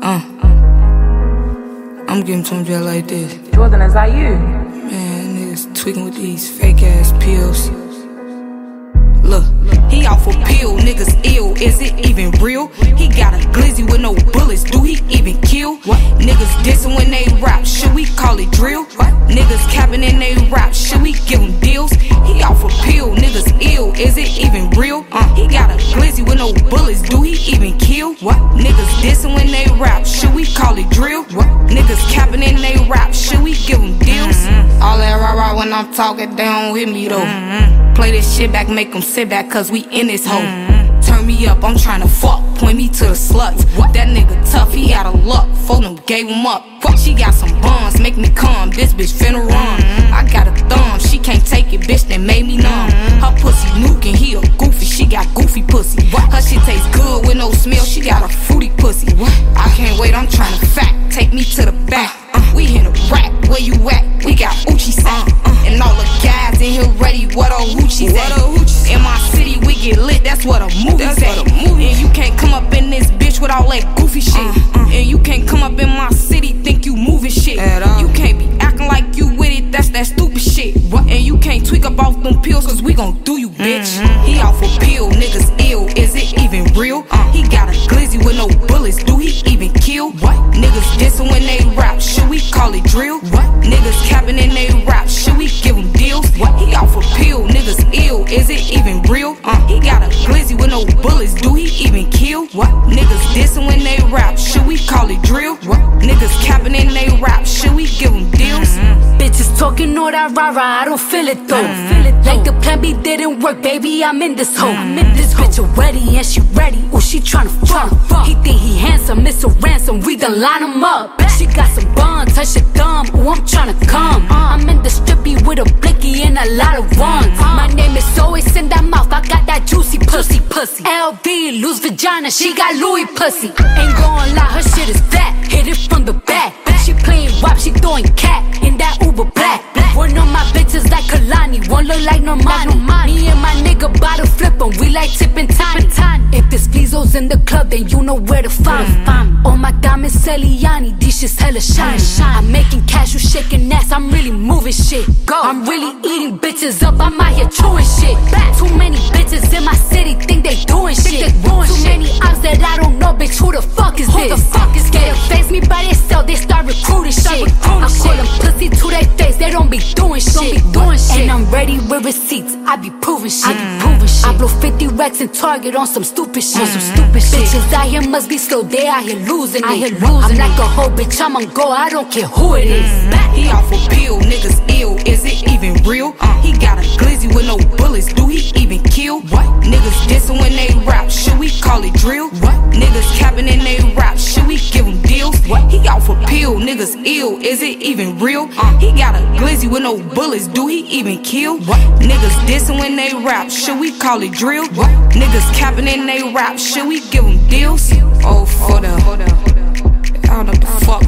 I'm giving to him just like this. Jordan, is that you? Man, niggas tweaking with these fake ass pills. Look, he off a pill, niggas ill, is it even real? He got a glizzy with no bullets, do he even kill? What? Niggas dissing when they rap, should we call it drill? What? Niggas capping in they rap, should we give him deals? He off a pill, niggas ill, is it even real? He got a glizzy with no bullets, do he even kill? What? Niggas dissing when they rap, should we call it drill? What? Niggas capping in they rap, should we give him deals? All that rah-rah when I'm talking, they don't hit me though. Play this shit back, make them sit back, cause we in this hole. Turn me up, I'm tryna fuck, point me to the sluts. That nigga tough, he out of luck, phone him, gave him up. She got some buns, make me calm, this bitch finna run. I got a thumb, she can't take it, bitch, that made me numb. Her pussy nukin', he a goofy, she got goofy pussy. Her shit tastes good with no smell, she got a fruity pussy. I can't wait, I'm tryna fact, take me to the back. We in a rack, where you at? We got Uchi sack. And all the guys in here ready, what a hoochie's at. In my city, we get lit, that's what a movie's at. And you can't come up in this bitch with all that goofy shit. And you can't come up in my city, think you moving shit. You can't be acting like you with it, that's that stupid shit. And you can't tweak up off them pills, cause we gon' do you, bitch. He off a pill, niggas ill, is it even real? He got a glizzy with no bullets, do he even kill? What? Niggas dissing when they rap, should we call it drill? What? Niggas capping in they rap, should we give him deals? What? He off a pill, niggas ill, is it even real? He got a glizzy with no bullets, do he even kill? What? Niggas dissing when they rap, should we call it drill? What? Niggas capping in they rap, should we give them deals? Bitches talking all that rah-rah, I don't feel it though. Like the plan B didn't work, baby, I'm in this hoe. This bitch already and she ready, ooh, she tryna fuck. He think he handsome, it's a ransom, we done line him up. She got some buns, touch your thumb, ooh, I'm tryna come. I'm in the strippy with a blicky and a lot of ones. My name is always in that mouth, I got that juicy pussy. LV, loose vagina, she got Louis pussy. Ain't gon' lie, her shit is fat, hit it from the back. She playing WAP, she throwing cat in that Uber black. One of my bitches like Kalani, one look like Normani. Me and my nigga bottle flippin', we like tippin' tiny. If there's Flizzo's in the club, then you know where to find me. All my diamonds Celiani, these shit's hella shiny. I'm making cash, you shaking ass, I'm really moving shit. I'm really eating bitches up, I'm out here chewing shit. Too many bitches in my city think they doing shit. Too many ops that I don't know, bitch, who the fuck is this? They face me by themselves, they start recruiting shit. I call them pussy to their face, they don't be doing shit. And I'm ready with receipts, I be proving shit. I blow 50 racks in Target on some stupid shit. Bitches out here must be slow, they out here losing it. I'm like a hoe, bitch, I'm on go, I don't care who it is. He off a pill, niggas ill, is it even real? He got a glizzy with no bullets, do he even kill? What? Niggas dissing when they rap, should we call it drill? What? Niggas capping in they rap, should we give him deals? What? He off a pill, niggas ill, is it even real? He got a glizzy with no bullets, do he even kill? What? Niggas dissing when they rap, should we call it drill? What? Niggas capping in they rap, should we give them deals? Oh, for the, I don't know what the fuck